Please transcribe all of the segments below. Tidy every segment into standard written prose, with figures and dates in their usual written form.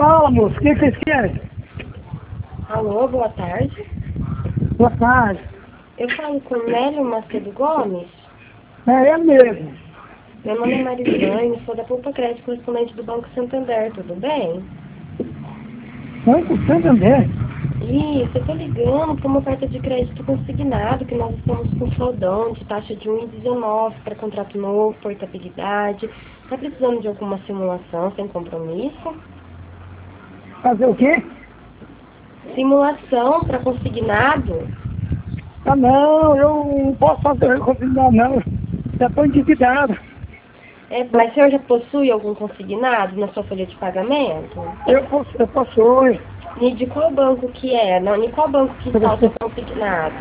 Fala, moço, o que vocês querem? Alô, boa tarde. Boa tarde. Eu falo com Nélio Macedo Gomes. É mesmo. Meu nome é Marilane, sou da Poupa Crédito, correspondente do Banco Santander, tudo bem? Banco Santander? Isso, eu tô ligando para uma oferta de crédito consignado, que nós estamos com saudão de taxa de 1,19 para contrato novo, portabilidade. Tá precisando de alguma simulação sem compromisso? Fazer o quê? Simulação para consignado? Ah, não, eu não posso fazer consignado, não. Já estou endividado. Mas o senhor já possui algum consignado na sua folha de pagamento? Eu posso. E de qual banco que é? Não, de qual banco que está o seu consignado?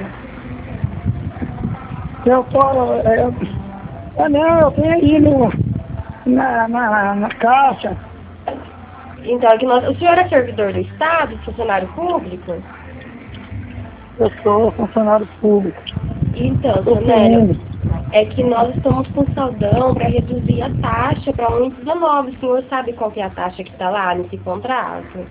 Eu tô. Não, eu tenho aí na caixa. Então, é que o senhor é servidor do Estado, funcionário público? Eu sou funcionário público. Então, seu Nélio, é que nós estamos com saldão para reduzir a taxa para 1,19. O senhor sabe qual que é a taxa que está lá nesse contrato?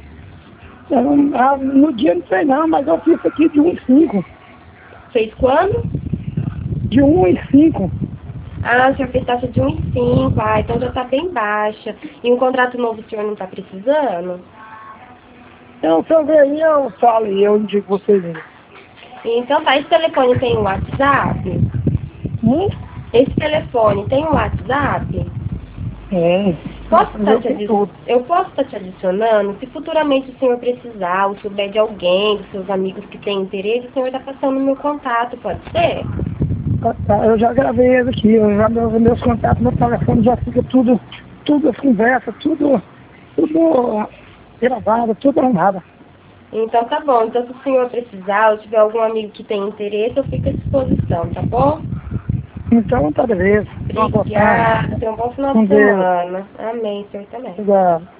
No dia não sei não, mas eu fiz aqui de 1,5. Fez quando? De 1,5. Ah, o senhor fez taxa de 1,5. Ah, então já está bem baixa. E um contrato novo o senhor não está precisando? Então, se eu ver aí, eu falo e eu indico vocês aí. Então tá, esse telefone tem um WhatsApp? Esse telefone tem um WhatsApp? É. Eu posso estar te adicionando? Se futuramente o senhor precisar, ou souber de alguém, dos seus amigos que tem interesse, o senhor está passando o meu contato, pode ser? Tá, eu já gravei ele aqui, meus contatos, meu telefone já fica tudo as conversas, tudo gravado, tudo arrumado. Então tá bom, então se o senhor precisar, ou tiver algum amigo que tem interesse, eu fico à disposição, tá bom? Então tá beleza. Obrigada, tenha um bom final de semana. Amém, senhor também. Obrigado.